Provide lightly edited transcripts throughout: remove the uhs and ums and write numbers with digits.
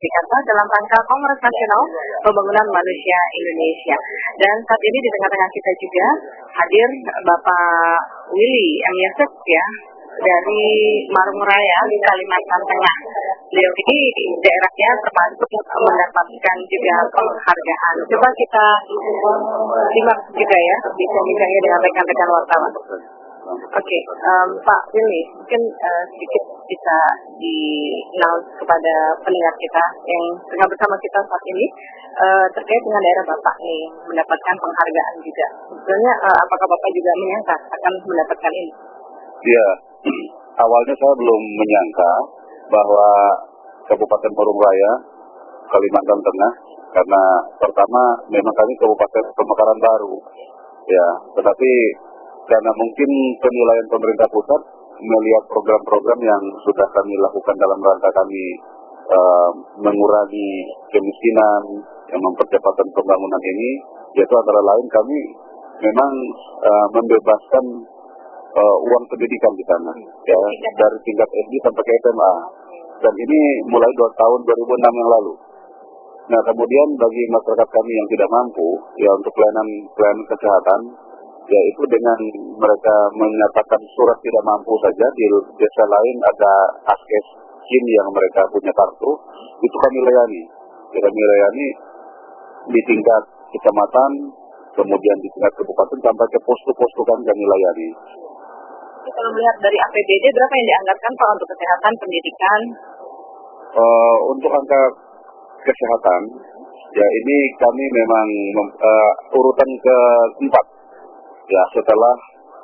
Jakarta dalam rangka Kongres Nasional Pembangunan Manusia Indonesia. Dan saat ini di tengah-tengah kita juga hadir Bapak Willy M. Yosef ya, dari Marung Raya, Kalimantan Tengah. Beliau ini daerahnya termasuk mendapatkan juga penghargaan. Coba kita simak juga ya, bincang-bincangnya dengan rekan-rekan wartawan. Oke, Pak Willy, mungkin sedikit bisa di-announce kepada pendengar kita yang tengah bersama kita saat ini terkait dengan daerah Bapak nih mendapatkan penghargaan juga. Sebenarnya apakah Bapak juga menyangka akan mendapatkan ini? Ya, awalnya saya belum menyangka bahwa Kabupaten Marung Raya, Kalimantan Tengah, karena pertama memang kami Kabupaten Pemekaran baru, ya, tetapi karena mungkin penilaian pemerintah pusat melihat program-program yang sudah kami lakukan dalam rangka kami mengurangi kemiskinan, yang mempercepat pembangunan ini, yaitu antara lain kami memang membebaskan uang pendidikan di sana, ya, dari tingkat SD sampai ke SMA, dan ini mulai 2 tahun 2006 yang lalu. Nah, kemudian bagi masyarakat kami yang tidak mampu, ya, untuk pelayanan kesehatan, yaitu dengan mereka menyatakan surat tidak mampu saja, di desa lain ada askes SIM yang mereka punya kartu, itu kami layani. Kami layani di tingkat kecamatan, kemudian di tingkat kabupaten sampai ke posko-posko kami layani. Kalau melihat dari APBD, berapa yang dianggarkan Pak untuk kesehatan, pendidikan? Untuk angka kesehatan, ya ini kami memang urutan keempat, ya, setelah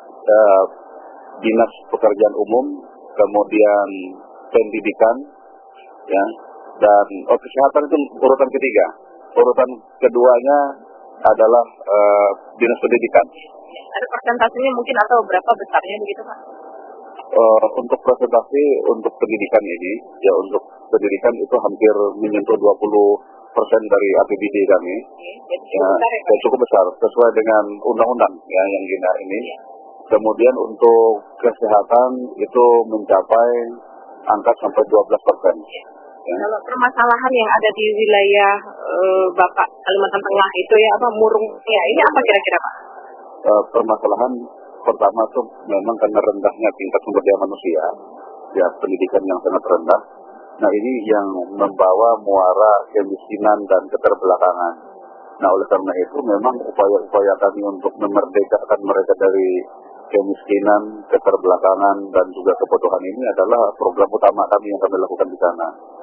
Dinas Pekerjaan Umum, kemudian pendidikan, ya, dan kesehatan itu urutan ketiga. Urutan keduanya adalah Dinas Pendidikan. Ada persentasenya mungkin atau berapa besarnya begitu Pak? Untuk presentasi untuk pendidikan ini, ya, untuk pendidikan itu hampir menyentuh 20% dari APBD kami. Ya, cukup besar sesuai dengan undang-undang ya yang gina ini. Kemudian untuk kesehatan itu mencapai angka sampai 12%. Ya. Kalau permasalahan yang ada di wilayah Bapak Kalimantan Tengah itu ya apa Murung ya, ini apa kira-kira Pak? Permasalahan pertama itu memang karena rendahnya tingkat sumber daya manusia, ya, pendidikan yang sangat rendah. Nah, ini yang membawa muara kemiskinan dan keterbelakangan. Nah, oleh karena itu memang upaya-upaya kami untuk memerdekakan mereka dari kemiskinan, keterbelakangan, dan juga kebutuhan ini adalah program utama kami yang kami lakukan di sana.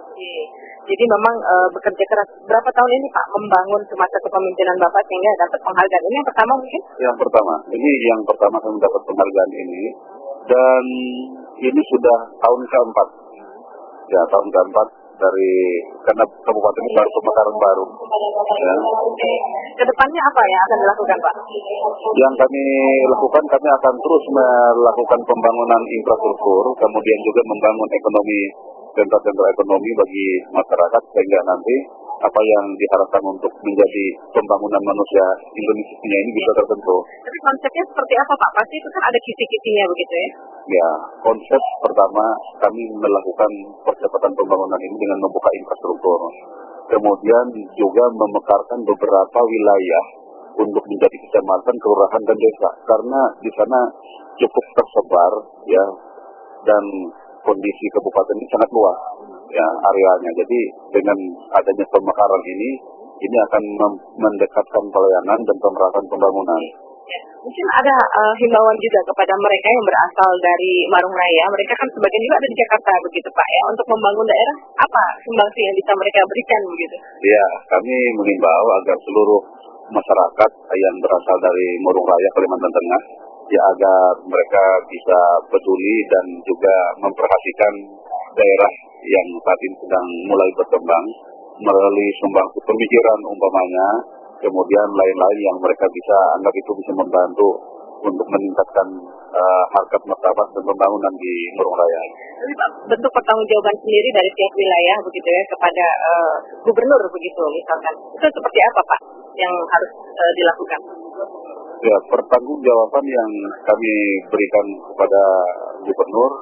Jadi memang bekerja keras. Berapa tahun ini Pak membangun semasa kepemimpinan Bapak sehingga dapat penghargaan? Ini yang pertama mungkin? Yang pertama kami dapat penghargaan ini, dan ini sudah tahun keempat. Ya, tahun keempat dari karena Kabupaten baru Pemekaran baru. Ya. Kedepannya apa yang akan dilakukan Pak? Yang kami lakukan, kami akan terus melakukan pembangunan infrastruktur, kemudian juga membangun ekonomi, sentra-sentra ekonomi bagi masyarakat, sehingga nanti apa yang diharapkan untuk menjadi pembangunan manusia Indonesia ini bisa tertentu. Tapi konsepnya seperti apa Pak? Pasti itu kan ada kisi-kisinya begitu ya? Ya, konsep pertama kami melakukan percepatan pembangunan ini dengan membuka infrastruktur. Kemudian juga memekarkan beberapa wilayah untuk menjadi kecamatan, kelurahan, dan desa. Karena di sana cukup tersebar, ya, dan kondisi kabupaten ini sangat luas, ya, areanya. Jadi dengan adanya pemekaran ini akan mendekatkan pelayanan dan pemerataan pembangunan. Ya, mungkin ada himbauan juga kepada mereka yang berasal dari Marung Raya. Mereka kan sebagian juga ada di Jakarta begitu Pak ya. Untuk membangun daerah, apa sumbangsi yang bisa mereka berikan begitu? Ya, kami mengimbau agar seluruh masyarakat yang berasal dari Marung Raya, Kalimantan Tengah, ya, agar mereka bisa peduli dan juga memperhatikan daerah yang saat ini sedang mulai berkembang melalui sumbangsi pemikiran umpamanya, kemudian lain-lain yang mereka bisa anggap itu bisa membantu untuk meningkatkan harkat martabat dan pembangunan di Marung Raya. Jadi Pak, bentuk pertanggungjawaban sendiri dari tiap wilayah begitu ya kepada gubernur begitu misalkan. Itu seperti apa Pak yang harus dilakukan? Ya, pertanggungjawaban yang kami berikan kepada gubernur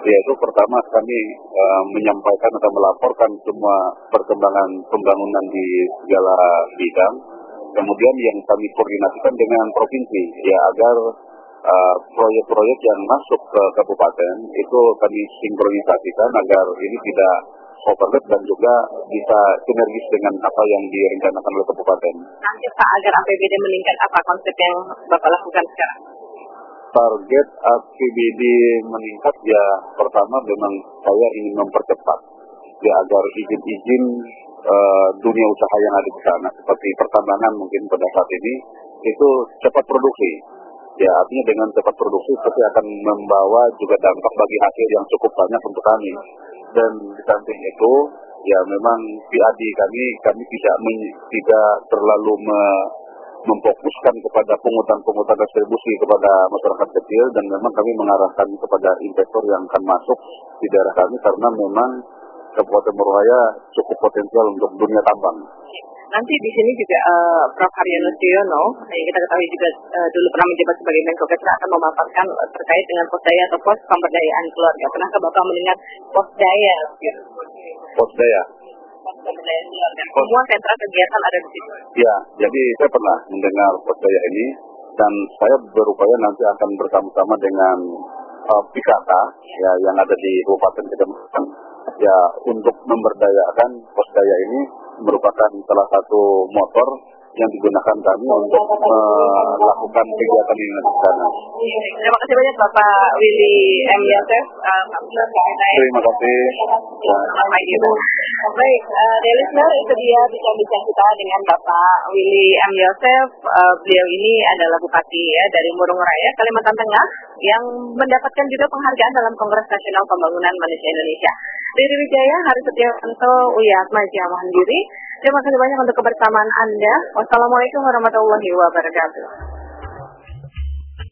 Yaitu pertama kami menyampaikan atau melaporkan semua perkembangan pembangunan di segala bidang. Kemudian yang kami koordinasikan dengan provinsi, ya agar proyek-proyek yang masuk ke kabupaten itu kami sinkronisasikan agar ini tidak overlap dan juga bisa sinergis dengan apa yang direncanakan oleh kabupaten. Nanti Pak, agar APBD meningkat, apa konsep yang Bapak lakukan sekarang? Target APBD meningkat ya pertama memang saya ingin mempercepat ya agar izin-izin dunia usaha yang ada di sana seperti pertambangan mungkin pada saat ini itu cepat produksi. Ya artinya dengan cepat produksi pasti akan membawa juga dampak bagi hasil yang cukup banyak untuk kami. Dan di samping itu ya memang PAD kami tidak terlalu memfokuskan kepada pungutan distribusi kepada masyarakat kecil, dan memang kami mengarahkan kepada investor yang akan masuk di daerah kami karena memang Kabupaten Morowaya cukup potensial untuk dunia tambang. Nanti di sini juga Prof. Haryono Siono, yang kita ketahui juga dulu pernah menjabat sebagai Menko Kesra, akan memaparkan terkait dengan posdaya atau pos pemberdayaan keluarga. Pernahkah Bapak mendengar posdaya? Posdaya. Pemberdayaan keluarga. Semua sentra kegiatan ada di situ. Ya, jadi saya pernah mendengar posdaya ini dan saya berupaya nanti akan bersama-sama dengan Pikata ya yang ada di Kabupaten Kecamatan ya untuk memberdayakan posdaya ini merupakan salah satu motor yang digunakan kami untuk melakukan kegiatan ini di sana. Terima kasih banyak Bapak Willy M. Yosef. Terima kasih. Baik, listener, itu dia bincang-bincang kita dengan Bapak Willy M. Yosef. Beliau ini adalah Bupati ya, dari Murung Raya, Kalimantan Tengah, yang mendapatkan juga penghargaan dalam Kongres Nasional Pembangunan Manusia Indonesia. Riri Wijaya, Hari Setiawanto, Uya Atmaja, mohon diri. Terima kasih banyak untuk kebersamaan Anda. Wassalamualaikum warahmatullahi wabarakatuh.